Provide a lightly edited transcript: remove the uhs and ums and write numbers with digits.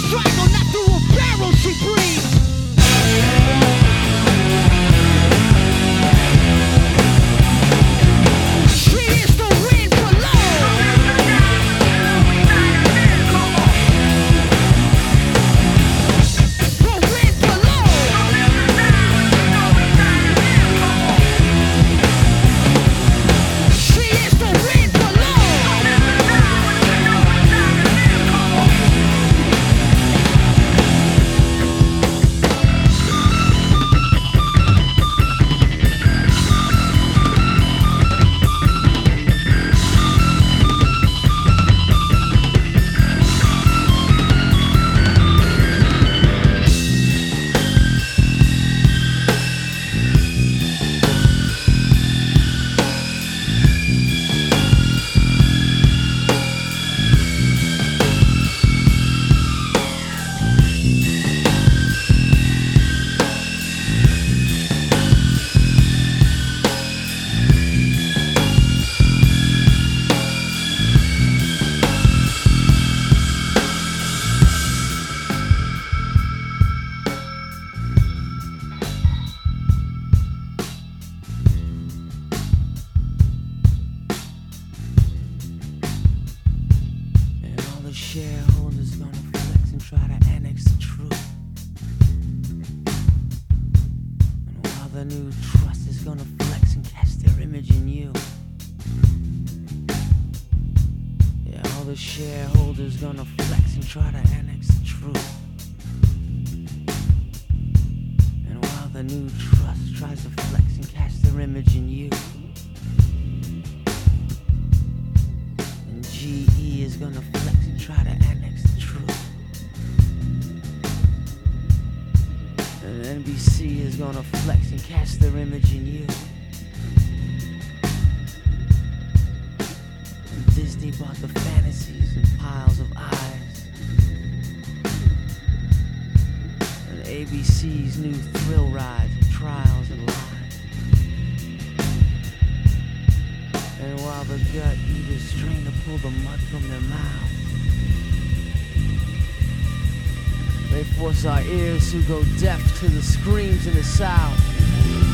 strangle, not through a barrel she breathes. She is the wind below. The wind below. She is the wind below. Shareholders gonna flex and try to annex the truth. And while the new trust is gonna flex and cast their image in you. Yeah, all the shareholders gonna flex and try to annex the truth. And while the new trust tries to flex and cast their image in you. And GE is gonna flex and try to annex the truth. And NBC is gonna flex and cast their image in you. And Disney bought the fantasies and piles of eyes. And ABC's new thrill rides and trials and lies. And while the gut eaters strain to pull the mud from their mouths, they force our ears to go deaf to the screams in the South.